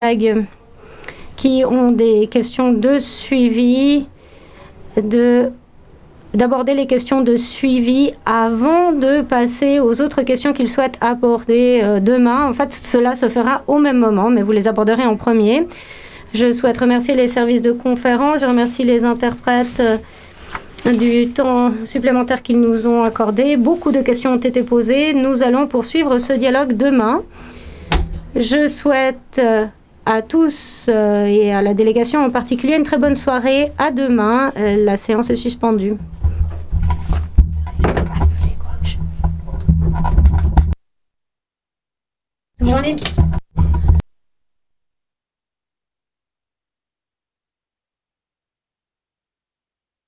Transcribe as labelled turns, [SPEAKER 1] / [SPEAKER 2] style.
[SPEAKER 1] collègues qui ont des questions de suivi, d'aborder les questions de suivi avant de passer aux autres questions qu'ils souhaitent aborder demain. En fait, cela se fera au même moment, mais vous les aborderez en premier. Je souhaite remercier les services de conférence, je remercie les interprètes du temps supplémentaire qu'ils nous ont accordé. Beaucoup de questions ont été posées. Nous allons poursuivre ce dialogue demain. Je souhaite à tous et à la délégation en particulier une très bonne soirée. À demain. La séance est suspendue. J'en ai...